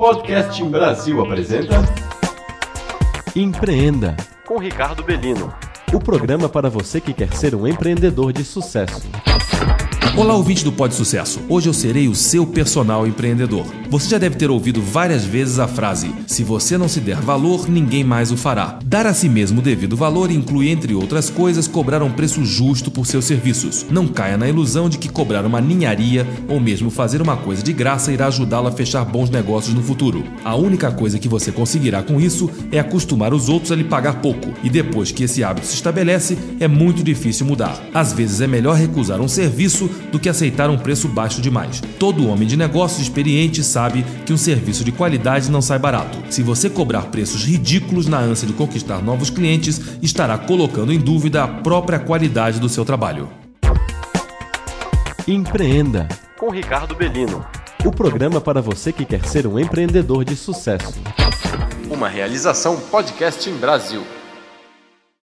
Podcast Brasil apresenta Empreenda, com Ricardo Bellino. o programa para você que quer ser um empreendedor de sucesso. Olá, ouvinte do Pod Sucesso. Hoje eu serei o seu personal empreendedor. Você já deve ter ouvido várias vezes a frase: se você não se der valor, ninguém mais o fará. Dar a si mesmo o devido valor inclui, entre outras coisas, cobrar um preço justo por seus serviços. Não caia na ilusão de que cobrar uma ninharia ou mesmo fazer uma coisa de graça irá ajudá-lo a fechar bons negócios no futuro. A única coisa que você conseguirá com isso é acostumar os outros a lhe pagar pouco, e depois que esse hábito se estabelece, é muito difícil mudar. Às vezes é melhor recusar um serviço do que aceitar um preço baixo demais. Todo homem de negócios experiente sabe que um serviço de qualidade não sai barato. Se você cobrar preços ridículos na ânsia de conquistar novos clientes, estará colocando em dúvida a própria qualidade do seu trabalho. Empreenda, Com Ricardo Bellino. o programa para você que quer ser um empreendedor de sucesso. Uma realização Podcast Brasil.